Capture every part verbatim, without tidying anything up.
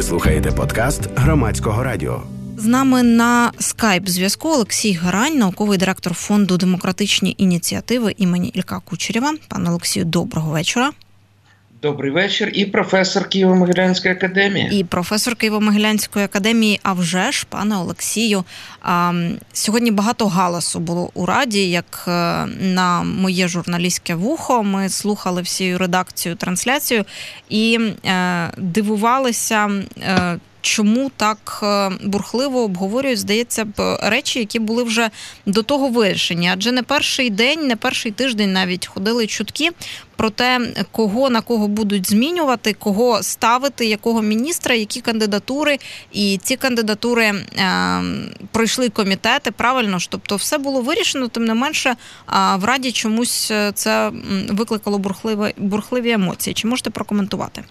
Ви слухаєте подкаст Громадського радіо. З нами на скайп-зв'язку Олексій Грань, науковий директор Фонду демократичні ініціативи імені Ілька Кучерєва. Пане Олексію, доброго вечора. Добрий вечір. І професор Києво-Могилянської академії. І професор Києво-Могилянської академії, а вже ж, пане Олексію. А, сьогодні багато галасу було у Раді, як на моє журналістське вухо. Ми слухали всю редакцію, трансляцію і е, дивувалися, е, чому так бурхливо обговорюють, здається б, речі, які були вже до того вирішені. Адже не перший день, не перший тиждень навіть ходили чутки про те, кого на кого будуть змінювати, кого ставити, якого міністра, які кандидатури. І ці кандидатури е, пройшли комітети, правильно ж? Тобто все було вирішено, тим не менше а в Раді чомусь це викликало бурхливі, бурхливі емоції. Чи можете прокоментувати?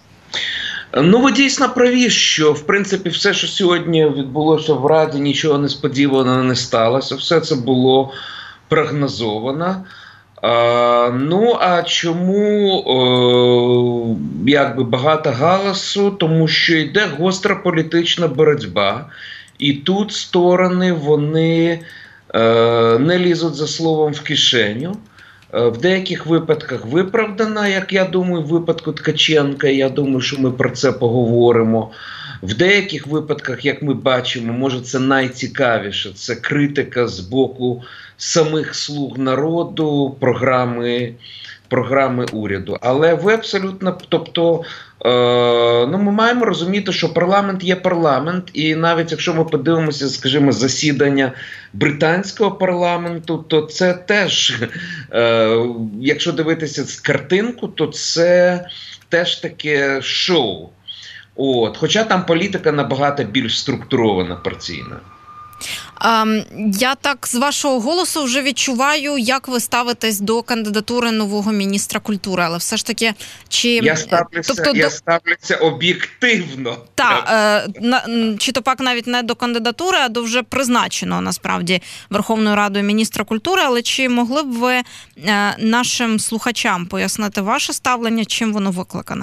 Ну, ви дійсно праві, що, в принципі, все, що сьогодні відбулося в Раді, нічого несподіваного не сталося. Все це було прогнозовано. А, ну, а чому о, якби багато галасу? Тому що йде гостра політична боротьба. І тут сторони, вони е, не лізуть за словом в кишеню. В деяких випадках виправдана, як я думаю, в випадку Ткаченка, я думаю, що ми про це поговоримо. В деяких випадках, як ми бачимо, може це найцікавіше, це критика з боку самих слуг народу, програми, програми уряду. Але ви абсолютно, тобто, е, ну, ми маємо розуміти, що парламент є парламент, і навіть якщо ми подивимося, скажімо, засідання британського парламенту, то це теж, е, якщо дивитися з картинку, то це теж таке шоу. От. Хоча там політика набагато більш структурована партійна. Я так з вашого голосу вже відчуваю, як ви ставитесь до кандидатури нового міністра культури, але все ж таки, чи... Я ставлюся, тобто, я до... ставлюся об'єктивно. Так, е, чи то пак навіть не до кандидатури, а до вже призначеного, насправді, Верховною Радою міністра культури, але чи могли б ви е, нашим слухачам пояснити ваше ставлення, чим воно викликане?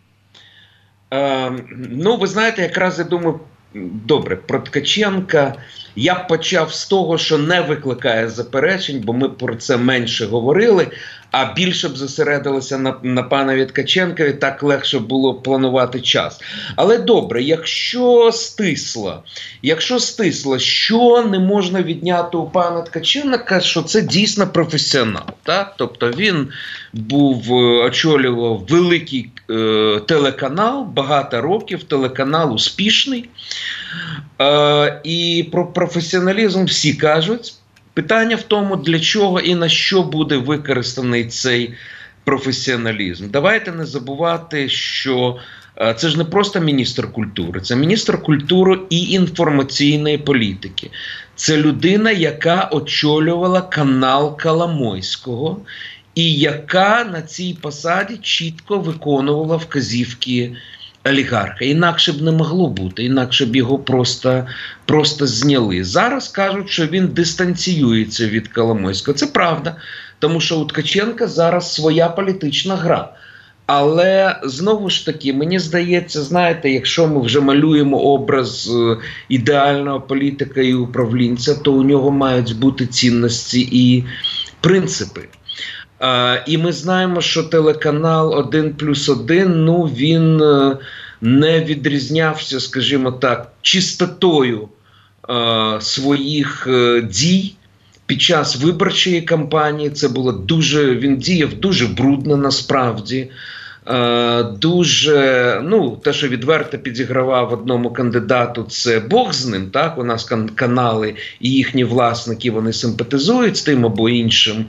Е, ну, ви знаєте, якраз я думаю, добре, про Ткаченка я б почав з того, що не викликає заперечень, бо ми про це менше говорили, а більше б зосередилися на, на панові Ткаченкові, так легше було планувати час. Але добре, якщо стисло, якщо стисло, що не можна відняти у пана Ткаченка, що це дійсно професіонал. Так? Тобто він був, очолював великий е, телеканал, багато років, телеканал успішний. Е, і про професіоналізм всі кажуть. Питання в тому, для чого і на що буде використаний цей професіоналізм. Давайте не забувати, що е, це ж не просто міністр культури, це міністр культури і інформаційної політики. Це людина, яка очолювала канал Коломойського і яка на цій посаді чітко виконувала вказівки олігарха. Інакше б не могло бути, інакше б його просто, просто зняли. Зараз кажуть, що він дистанціюється від Коломойського. Це правда, тому що у Ткаченка зараз своя політична гра. Але, знову ж таки, мені здається, знаєте, якщо ми вже малюємо образ ідеального політика і управлінця, то у нього мають бути цінності і принципи. Uh, і ми знаємо, що телеканал один плюс один, ну, він uh, не відрізнявся, скажімо так, чистотою uh, своїх uh, дій під час виборчої кампанії. Це було дуже, він діяв дуже брудно насправді. Uh, дуже, ну, те, що відверто підігравав одному кандидату, це Бог з ним, так? У нас кан- канали і їхні власники, вони симпатизують з тим або іншим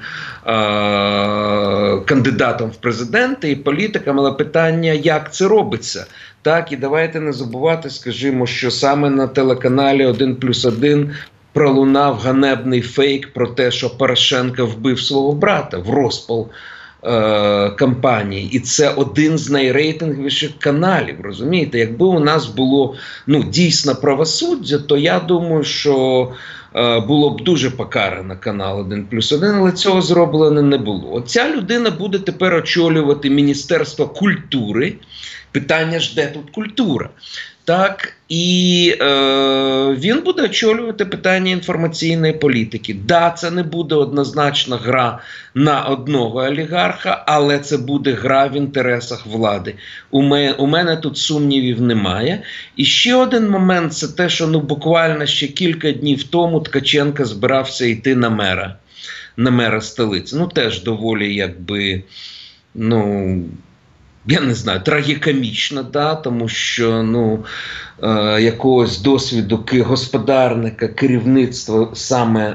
uh, кандидатом в президенти і політикам, але питання, як це робиться, так? І давайте не забувати, скажімо, що саме на телеканалі один плюс один пролунав ганебний фейк про те, що Порошенко вбив свого брата в розпал е, кампанії, і це один з найрейтинговіших каналів, розумієте? Якби у нас було, ну, дійсно правосуддя, то я думаю, що е, було б дуже покарано канал один плюс один, але цього зроблено не було. От ця людина буде тепер очолювати Міністерство культури. Питання ж, де тут культура? Так, і е, він буде очолювати питання інформаційної політики. Да, це не буде однозначно гра на одного олігарха, але це буде гра в інтересах влади. У мене, у мене тут сумнівів немає. І ще один момент – це те, що ну, буквально ще кілька днів тому Ткаченко збирався йти на мера, на мера столиці. Ну, теж доволі, якби, ну... я не знаю, трагікомічно, да, тому що, ну, е, якогось досвіду господарника, керівництва саме,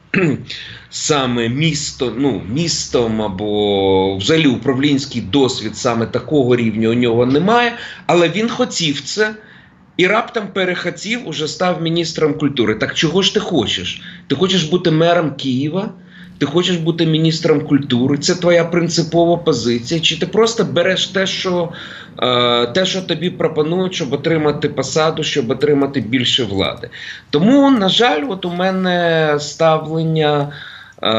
саме місто, ну, містом або взагалі управлінський досвід саме такого рівня у нього немає, але він хотів це. І раптом перехотів, уже став міністром культури. Так чого ж ти хочеш? Ти хочеш бути мером Києва? Ти хочеш бути міністром культури? Це твоя принципова позиція? Чи ти просто береш те, що, е, те, що тобі пропонують, щоб отримати посаду, щоб отримати більше влади? Тому, на жаль, от у мене ставлення, е,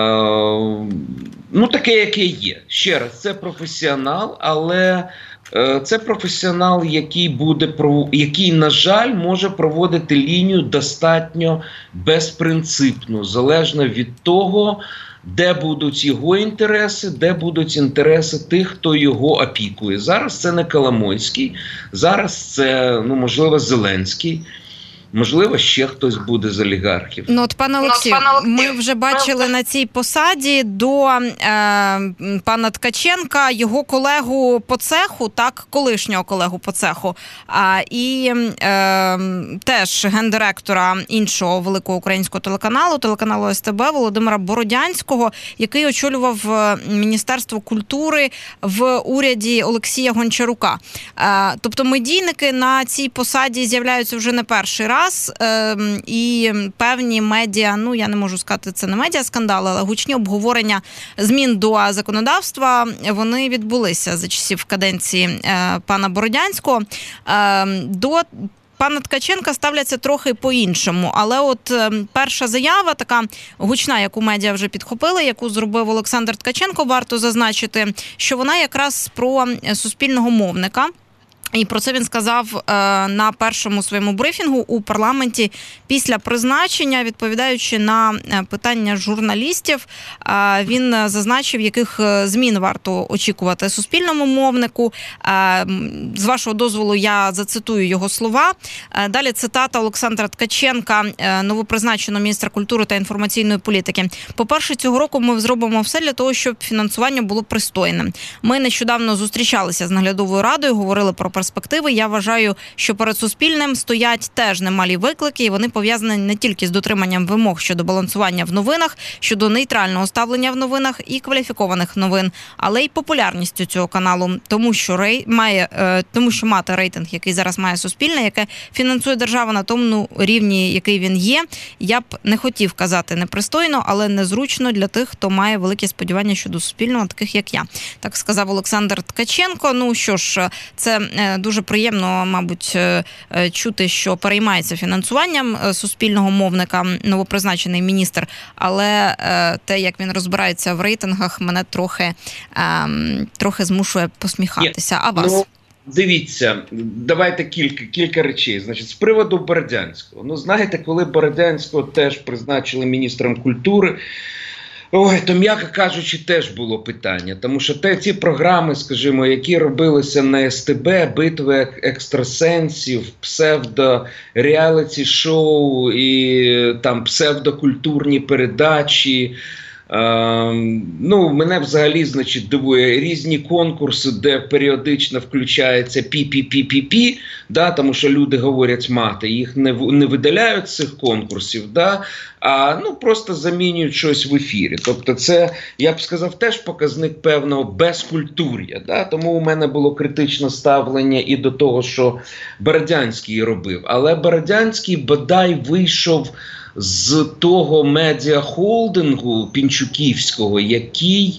ну, таке, яке є. Ще раз, це професіонал, але... це професіонал, який буде, який, на жаль, може проводити лінію достатньо безпринципну, залежно від того, де будуть його інтереси, де будуть інтереси тих, хто його опікує. Зараз це не Коломойський, зараз це, ну, можливо, Зеленський. Можливо, ще хтось буде з олігархів. Ну, от, пане Олексію, ми вже бачили на цій посаді до е, пана Ткаченка його колегу по цеху, так, колишнього колегу по цеху, а, і е, теж гендиректора іншого великого українського телеканалу, телеканалу ес те бе, Володимира Бородянського, який очолював Міністерство культури в уряді Олексія Гончарука. Е, тобто медійники на цій посаді з'являються вже не перший раз. І певні медіа, ну я не можу сказати, це не медіаскандали, але гучні обговорення змін до законодавства, вони відбулися за часів каденції пана Бородянського. До пана Ткаченка ставляться трохи по-іншому, але от перша заява, така гучна, яку медіа вже підхопили, яку зробив Олександр Ткаченко, варто зазначити, що вона якраз про суспільного мовника. І про це він сказав е, на першому своєму брифінгу у парламенті після призначення, відповідаючи на питання журналістів. Е, він зазначив, яких змін варто очікувати суспільному мовнику. Е, з вашого дозволу я зацитую його слова. Е, далі цитата Олександра Ткаченка, е, новопризначеного міністра культури та інформаційної політики. По-перше, цього року ми зробимо все для того, щоб фінансування було пристойним. Ми нещодавно зустрічалися з наглядовою радою, говорили про перспективи. Я вважаю, що перед Суспільним стоять теж немалі виклики, і вони пов'язані не тільки з дотриманням вимог щодо балансування в новинах, щодо нейтрального ставлення в новинах і кваліфікованих новин, але й популярністю цього каналу, тому що рей... має, е, тому що мати рейтинг, який зараз має Суспільне, яке фінансує держава на тому рівні, який він є, я б не хотів казати непристойно, але незручно для тих, хто має великі сподівання щодо Суспільного, таких як я. Так сказав Олександр Ткаченко. Ну що ж, це дуже приємно, мабуть, чути, що переймається фінансуванням суспільного мовника новопризначений міністр, але те, як він розбирається в рейтингах, мене трохи, трохи змушує посміхатися. А вас? Ну, дивіться, давайте кілька, кілька речей. Значить, з приводу Бородянського. Ну, знаєте, коли Бородянського теж призначили міністром культури, ой, то, м'яко кажучи, теж було питання. Тому що те, ті програми, скажімо, які робилися на ес те бе, битви екстрасенсів, псевдо-реаліті-шоу і там псевдокультурні передачі, Е, ну, мене взагалі, значить, дивує різні конкурси, де періодично включається пі-пі-пі-пі-пі, да, тому що люди говорять мати, їх не, не видаляють з цих конкурсів, да, а ну, просто замінюють щось в ефірі. Тобто це, я б сказав, теж показник певного безкультур'я. Да? Тому у мене було критичне ставлення і до того, що Бородянський робив. Але Бородянський бодай вийшов з того медіахолдингу пінчуківського, який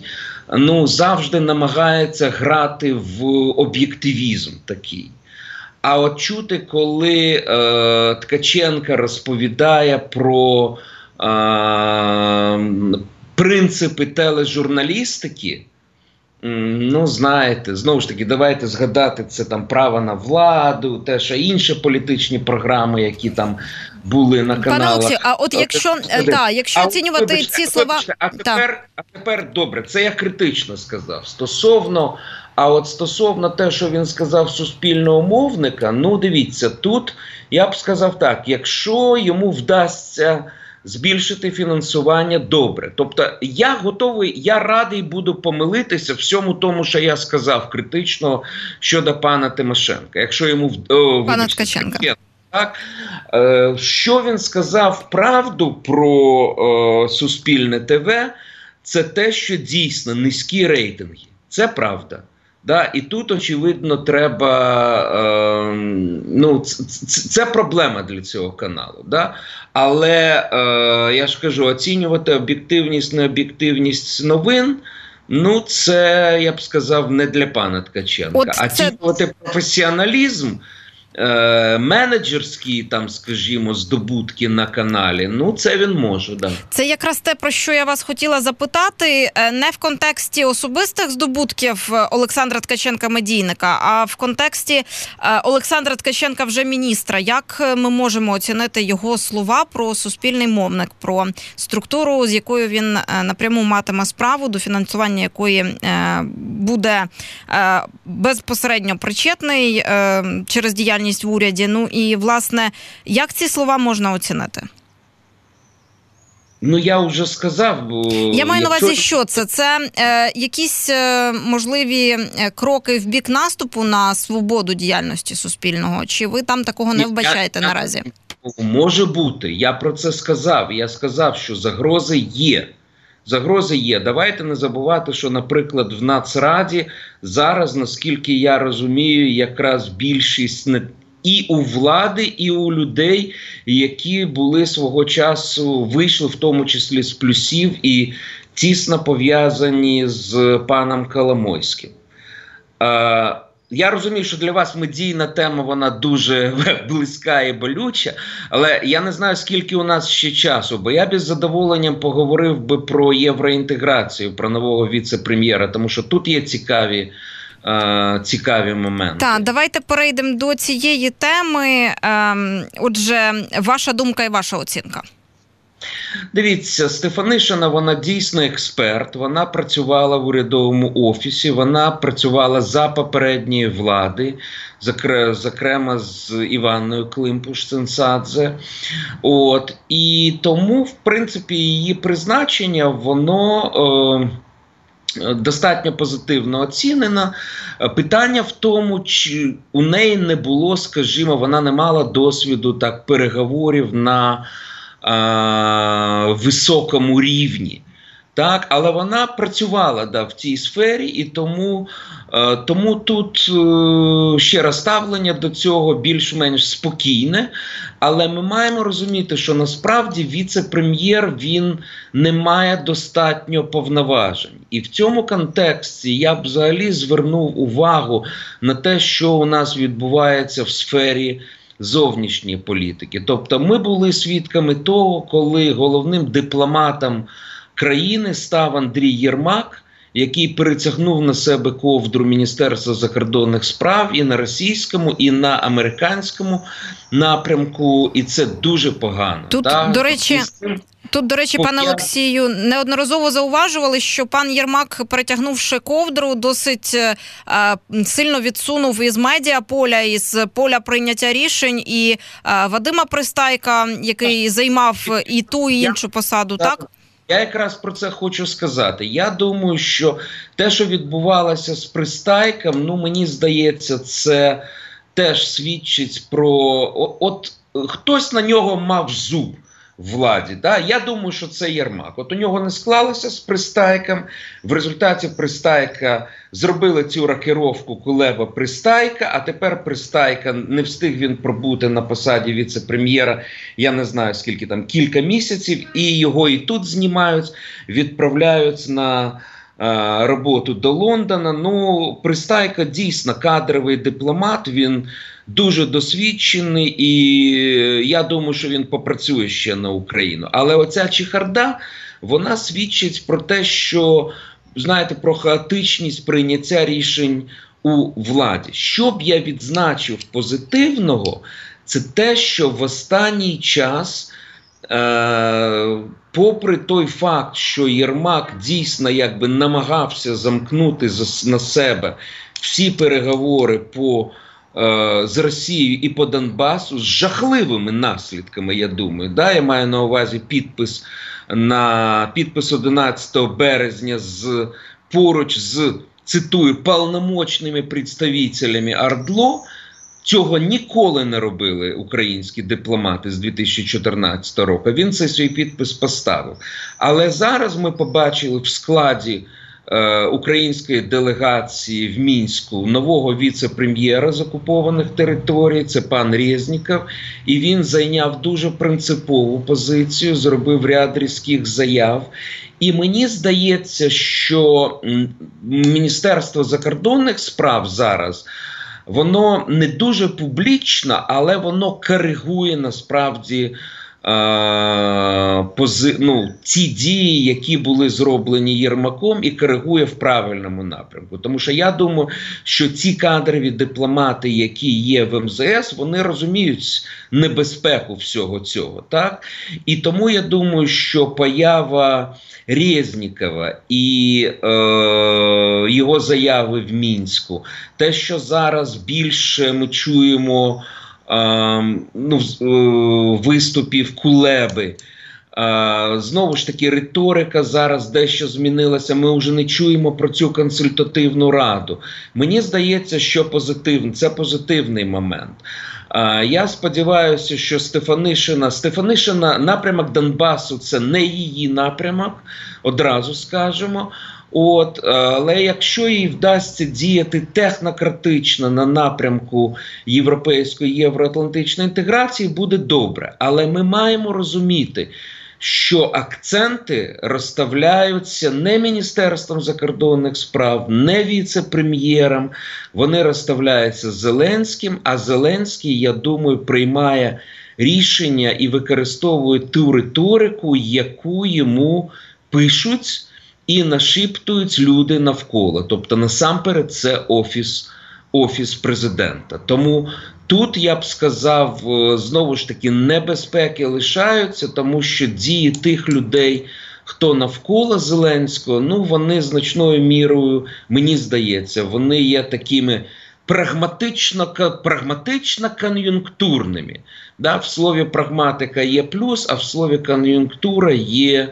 ну, завжди намагається грати в об'єктивізм такий. А от чути, коли е, Ткаченка розповідає про е, принципи тележурналістики, ну, знаєте, знову ж таки, давайте згадати, це там право на владу, те, що інші політичні програми, які там були на каналах. Пане Олексію, а от якщо, та, якщо а, оцінювати вибачте, ці слова... Вибачте, а, тепер, а тепер, добре, це я критично сказав. Стосовно, а от стосовно те, що він сказав суспільного мовника, ну, дивіться, тут я б сказав так, якщо йому вдасться збільшити фінансування, добре. Тобто я готовий, я радий буду помилитися всьому тому, що я сказав критично щодо пана Тимошенка. Якщо йому о, пана Ткаченка. Так, е, що він сказав правду про е, Суспільне ТВ, це те, що дійсно низькі рейтинги. Це правда. Да, і тут, очевидно, треба, е, ну, це, це проблема для цього каналу. Да? Але, е, я ж кажу, оцінювати об'єктивність, необ'єктивність новин, ну, це, я б сказав, не для пана Ткаченка. От а це... оцінювати професіоналізм, Е, менеджерські, там, скажімо, здобутки на каналі, ну, це він може, да. Це якраз те, про що я вас хотіла запитати, не в контексті особистих здобутків Олександра Ткаченка-медійника, а в контексті Олександра Ткаченка вже міністра. Як ми можемо оцінити його слова про суспільний мовник, про структуру, з якою він напряму матиме справу, до фінансування якої буде безпосередньо причетний через діяльність в уряді. Ну і, власне, як ці слова можна оцінити? Ну, я вже сказав. Бо я маю якщо... на увазі, що це? Це е, якісь е, можливі кроки в бік наступу на свободу діяльності Суспільного? Чи ви там такого не вбачаєте я, наразі? Може бути. Я про це сказав. Я сказав, що загрози є. Загрози є. Давайте не забувати, що, наприклад, в Нацраді зараз, наскільки я розумію, якраз більшість не і у влади, і у людей, які були свого часу, вийшли в тому числі з плюсів і тісно пов'язані з паном Коломойським. Е, Я розумію, що для вас медійна тема, вона дуже близька і болюча, але я не знаю, скільки у нас ще часу, бо я без задоволення поговорив би про євроінтеграцію, про нового віце-прем'єра, тому що тут є цікаві, е, цікаві моменти. Так, давайте перейдемо до цієї теми. Е, отже, ваша думка і ваша оцінка. Дивіться, Стефанишина, вона дійсно експерт, вона працювала в урядовому офісі, вона працювала за попередньої влади, зокрема з Іванною Климпуш-Цинцадзе. От, і тому, в принципі, її призначення, воно е, достатньо позитивно оцінено. Питання в тому, чи у неї не було, скажімо, вона не мала досвіду так переговорів на високому рівні, так, але вона працювала, да, в цій сфері, і тому, е, тому тут е, ще раз ставлення до цього більш-менш спокійне, але ми маємо розуміти, що насправді віце-прем'єр, він не має достатньо повноважень. І в цьому контексті я б взагалі звернув увагу на те, що у нас відбувається в сфері зовнішньої політики. Тобто ми були свідками того, коли головним дипломатом країни став Андрій Єрмак, який перетягнув на себе ковдру Міністерства закордонних справ і на російському, і на американському напрямку, і це дуже погано. Тут, так? до речі... Тут, до речі, пане Олексію, неодноразово зауважували, що пан Єрмак, перетягнувши ковдру, досить е, сильно відсунув із медіаполя, із поля прийняття рішень, і е, Вадима Пристайка, який займав і ту, і іншу посаду, так? так? Я якраз про це хочу сказати. Я думаю, що те, що відбувалося з Пристайком, ну, мені здається, це теж свідчить про... От хтось на нього мав зуб владі. Да? Я думаю, що це Єрмак. От у нього не склалося з Пристайком. В результаті Пристайка зробили цю рокировку Кулеба-Пристайка, а тепер Пристайка, не встиг він пробути на посаді віце-прем'єра, я не знаю скільки там, кілька місяців, і його і тут знімають, відправляють на роботу до Лондона. Ну, Пристайко дійсно кадровий дипломат, він дуже досвідчений, і я думаю, що він попрацює ще на Україну. Але оця чехарда, вона свідчить про те, що, знаєте, про хаотичність прийняття рішень у владі. Що б я відзначив позитивного, це те, що в останній час, е, попри той факт, що Єрмак дійсно якби намагався замкнути на себе всі переговори по з Росією і по Донбасу з жахливими наслідками, я думаю. Да, я маю на увазі підпис на підпис одинадцятого березня з поруч з, цитую, «полномочними представителями ОРДЛО». Цього ніколи не робили українські дипломати з дві тисячі чотирнадцятого року. Він цей свій підпис поставив. Але зараз ми побачили в складі української делегації в Мінську нового віце-прем'єра з окупованих територій, це пан Резніков, і він зайняв дуже принципову позицію, зробив ряд різких заяв. І мені здається, що Міністерство закордонних справ зараз, воно не дуже публічно, але воно коригує насправді Пози, ну, ті дії, які були зроблені Єрмаком, і коригує в правильному напрямку. Тому що я думаю, що ці кадрові дипломати, які є в ем зе ес, вони розуміють небезпеку всього цього. Так? І тому я думаю, що поява Резнікова і е, його заяви в Мінську, те, що зараз більше ми чуємо Uh, ну, uh, виступів Кулеби. Uh, знову ж таки, риторика зараз дещо змінилася. Ми вже не чуємо про цю консультативну раду. Мені здається, що позитивно, це позитивний момент. Uh, я сподіваюся, що Стефанишина, Стефанишина, напрямок Донбасу – це не її напрямок, одразу скажемо. От, але якщо їй вдасться діяти технократично на напрямку європейської євроатлантичної інтеграції, буде добре. Але ми маємо розуміти, що акценти розставляються не Міністерством закордонних справ, не віце-прем'єром, вони розставляються Зеленським, а Зеленський, я думаю, приймає рішення і використовує ту риторику, яку йому пишуть і нашіптують люди навколо. Тобто, насамперед, це офіс, офіс президента. Тому тут, я б сказав, знову ж таки, небезпеки лишаються, тому що дії тих людей, хто навколо Зеленського, ну, вони значною мірою, мені здається, вони є такими прагматично, прагматично кон'юнктурними. Да? В слові прагматика є плюс, а в слові кон'юнктура є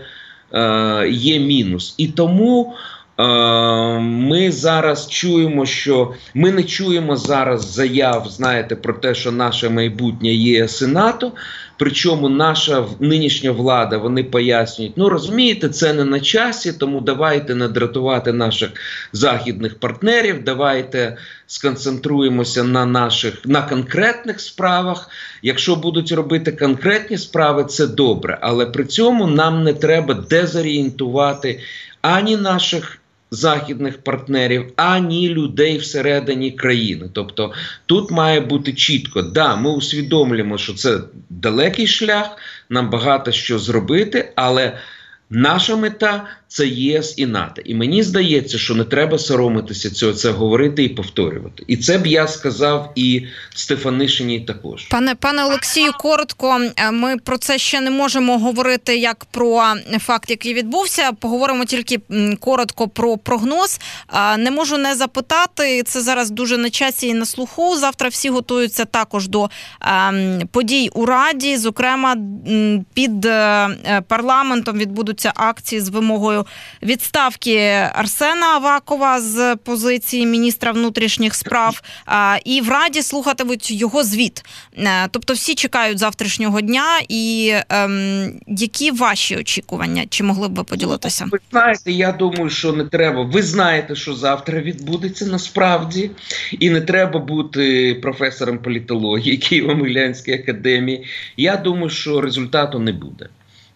є мінус. І тому е, ми зараз чуємо, що ми не чуємо зараз заяв, знаєте, про те, що наше майбутнє є Сенату, причому наша нинішня влада, вони пояснюють, ну розумієте, це не на часі, тому давайте не дратувати наших західних партнерів, давайте сконцентруємося на наших, на конкретних справах. Якщо будуть робити конкретні справи, це добре, але при цьому нам не треба дезорієнтувати ані наших західних партнерів, ані людей всередині країни. Тобто тут має бути чітко, да, ми усвідомлюємо, що це далекий шлях, нам багато що зробити, але наша мета – це ЄС і НАТО. І мені здається, що не треба соромитися цього, це говорити і повторювати. І це б я сказав і Стефанишиній також. Пане, пане Олексію, коротко, ми про це ще не можемо говорити як про факт, який відбувся. Поговоримо тільки коротко про прогноз. Не можу не запитати, це зараз дуже на часі і на слуху. Завтра всі готуються також до подій у Раді. Зокрема, під парламентом відбудуться акції з вимогою відставки Арсена Авакова з позиції міністра внутрішніх справ, і в Раді слухатимуть його звіт. Тобто всі чекають завтрашнього дня, і ем, які ваші очікування? Чи могли б ви поділитися? Ви знаєте, я думаю, що не треба. Ви знаєте, що завтра відбудеться насправді, і не треба бути професором політології Києво-Могилянської академії. Я думаю, що результату не буде.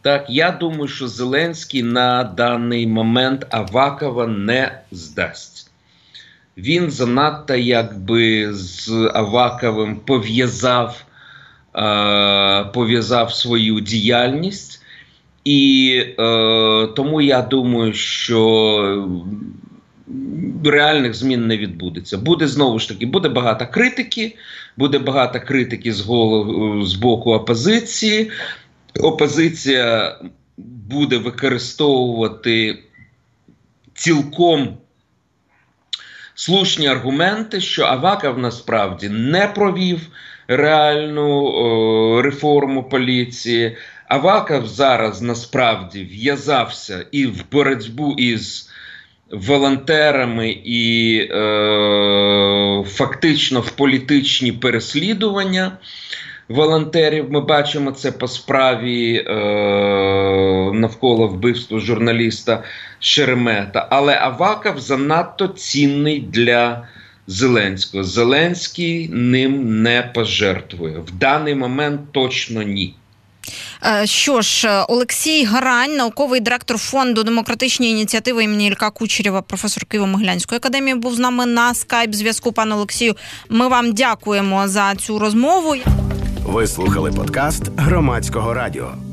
Так, я думаю, що Зеленський на даний момент Авакова не здасть. Він занадто якби з Аваковим пов'язав, е, пов'язав свою діяльність. І е, тому я думаю, що реальних змін не відбудеться. Буде, знову ж таки, буде багато критики, буде багато критики з, голов, з боку опозиції. Опозиція буде використовувати цілком слушні аргументи, що Аваков насправді не провів реальну о, реформу поліції. Аваков зараз насправді в'язався і в боротьбу із волонтерами, і е, фактично в політичні переслідування волонтерів. Ми бачимо це по справі е, навколо вбивства журналіста Шеремета. Але Аваков занадто цінний для Зеленського. Зеленський ним не пожертвує. В даний момент точно ні. Що ж, Олексій Гарань, науковий директор фонду демократичні ініціативи імені Ілька Кучерєва, професор Києво-Могилянської академії, був з нами на скайп-зв'язку. Пане Олексію, ми вам дякуємо за цю розмову. Ви слухали подкаст Громадського радіо.